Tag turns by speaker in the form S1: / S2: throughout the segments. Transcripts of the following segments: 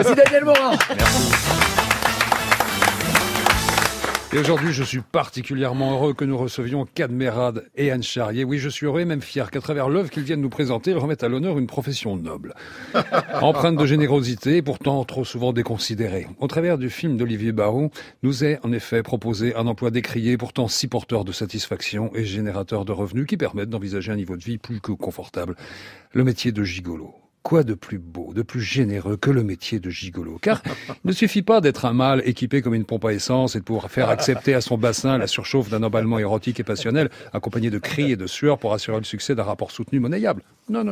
S1: Voici Daniel Morin.
S2: Merci. Et aujourd'hui, je suis particulièrement heureux que nous recevions Cadmerade et Anne Charrier. Oui, je suis heureux et même fier qu'à travers l'œuvre qu'ils viennent nous présenter, ils remettent à l'honneur une profession noble. Empreinte de générosité et pourtant trop souvent déconsidérée. Au travers du film d'Olivier Barrault, nous est en effet proposé un emploi décrié, pourtant si porteur de satisfaction et générateur de revenus qui permettent d'envisager un niveau de vie plus que confortable. Le métier de gigolo. Quoi de plus beau, de plus généreux que le métier de gigolo? Car il ne suffit pas d'être un mâle équipé comme une pompe à essence et de pouvoir faire accepter à son bassin la surchauffe d'un emballement érotique et passionnel, accompagné de cris et de sueur pour assurer le succès d'un rapport soutenu monnayable. Non.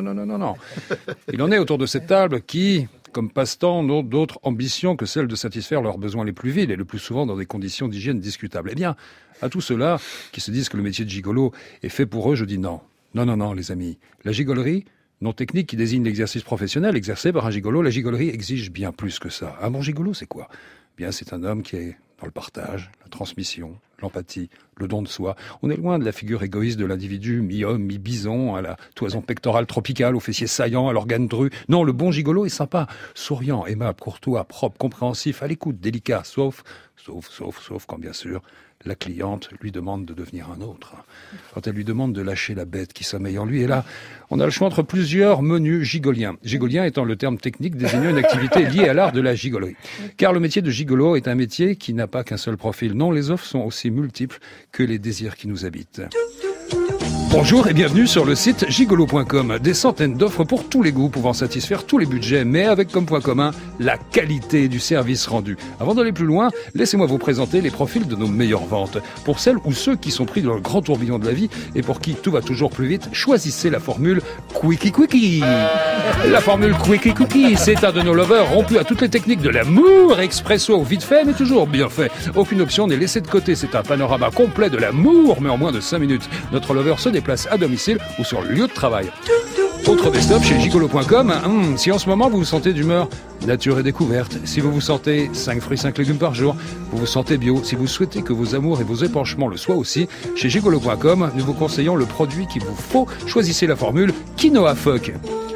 S2: Il en est autour de cette table qui, comme passe-temps, n'ont d'autres ambitions que celle de satisfaire leurs besoins les plus vils et le plus souvent dans des conditions d'hygiène discutables. Eh bien, à tous ceux-là qui se disent que le métier de gigolo est fait pour eux, je dis non. Non, les amis. La gigolerie, nom technique qui désigne l'exercice professionnel exercé par un gigolo, la gigolerie exige bien plus que ça. Un bon gigolo, c'est quoi? Bien, c'est un homme qui est dans le partage, la transmission, l'empathie, le don de soi. On est loin de la figure égoïste de l'individu, mi-homme, mi-bison, à la toison pectorale tropicale, aux fessiers saillants, à l'organe dru. Non, le bon gigolo est sympa, souriant, aimable, courtois, propre, compréhensif, à l'écoute, délicat, sauf quand bien sûr la cliente lui demande de devenir un autre. Quand elle lui demande de lâcher la bête qui sommeille en lui. Et là, on a le choix entre plusieurs menus gigoliens. Gigolien étant le terme technique désignant une activité liée à l'art de la gigolerie. Car le métier de gigolo est un métier qui n'a pas qu'un seul profil. Non, les offres sont aussi multiples que les désirs qui nous habitent. Bonjour et bienvenue sur le site gigolo.com. Des centaines d'offres pour tous les goûts, pouvant satisfaire tous les budgets, mais avec comme point commun la qualité du service rendu. Avant d'aller plus loin, laissez-moi vous présenter les profils de nos meilleures ventes. Pour celles ou ceux qui sont pris dans le grand tourbillon de la vie et pour qui tout va toujours plus vite, choisissez la formule Quickie. La formule Quickie, c'est un de nos lovers rompu à toutes les techniques de l'amour, expresso, vite fait mais toujours bien fait. Aucune option n'est laissée de côté, c'est un panorama complet de l'amour, mais en moins de 5 minutes. Notre lover se déplace à domicile ou sur le lieu de travail. Autre best-of chez gigolo.com, si en ce moment vous vous sentez d'humeur nature et découverte, si vous vous sentez 5 fruits 5 légumes par jour, vous vous sentez bio, si vous souhaitez que vos amours et vos épanchements le soient aussi, chez gigolo.com, nous vous conseillons le produit qu'il vous faut. Choisissez la formule Quinoa Fuck.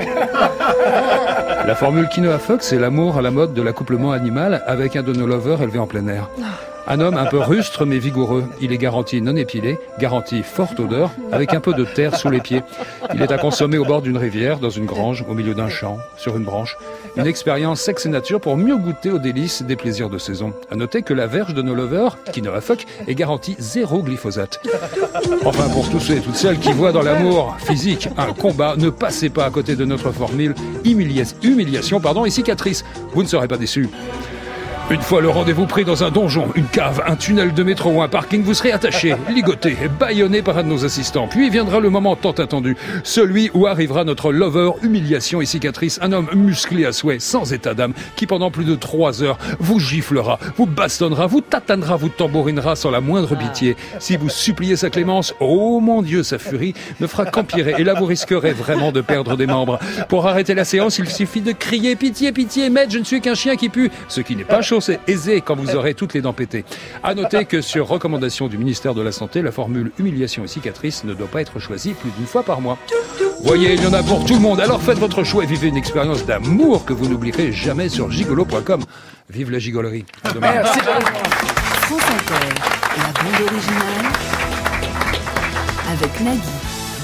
S2: La formule Quinoa Fuck, c'est l'amour à la mode de l'accouplement animal avec un de nos lovers élevé en plein air. Un homme un peu rustre mais vigoureux. Il est garanti non épilé, garanti forte odeur, avec un peu de terre sous les pieds. Il est à consommer au bord d'une rivière, dans une grange, au milieu d'un champ, sur une branche. Une expérience sexe et nature pour mieux goûter aux délices des plaisirs de saison. À noter que la verge de nos lovers, Quinoa Fuck, est garantie 0 glyphosate. Enfin, pour tous ceux et toutes celles qui voient dans l'amour physique un combat, ne passez pas à côté de notre formule humiliation et cicatrice. Vous ne serez pas déçus. Une fois le rendez-vous pris dans un donjon, une cave, un tunnel de métro ou un parking, vous serez attaché, ligoté et bâillonné par un de nos assistants. Puis viendra le moment tant attendu, celui où arrivera notre lover humiliation et cicatrice, un homme musclé à souhait, sans état d'âme, qui pendant plus de 3 heures vous giflera, vous bastonnera, vous tatanera, vous tambourinera sans la moindre pitié. Si vous suppliez sa clémence, oh mon Dieu, sa furie ne fera qu'empirer. Et là, vous risquerez vraiment de perdre des membres. Pour arrêter la séance, il suffit de crier « Pitié, pitié, maître, je ne suis qu'un chien qui pue », ce qui n'est pas chose, c'est aisé quand vous aurez toutes les dents pétées. À noter que sur recommandation du ministère de la Santé, la formule humiliation et cicatrice ne doit pas être choisie plus d'une fois par mois. Voyez, il y en a pour tout le monde. Alors faites votre choix et vivez une expérience d'amour que vous n'oublierez jamais sur gigolo.com. Vive la gigolerie. À demain.
S1: Merci.
S3: France Inter, la bande originale avec Nagui.